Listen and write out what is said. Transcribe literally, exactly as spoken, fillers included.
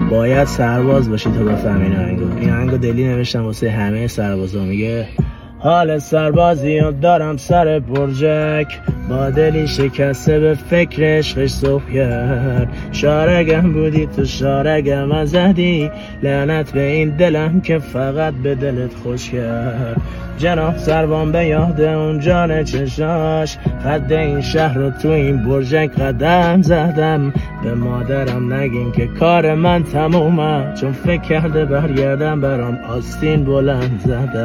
باید سرباز باشی تا بفهمی این آهنگو. این آهنگو دلی نوشتم واسه همه سربازا. میگه حال سربازی رو دارم سر برجک، با دلی شکسته به فکر عشقش صبح کرد. شارگم بودی تو شارگم از زدی، لعنت به این دلم که فقط به دلت خوش کرد. جناب سربان به یاد اون جان چشاش، قد این شهر رو تو این برجک قدم زدم. به مادرم نگین که کار من تمومه، چون فکر کرده برگردم برام آستین بلند زدم.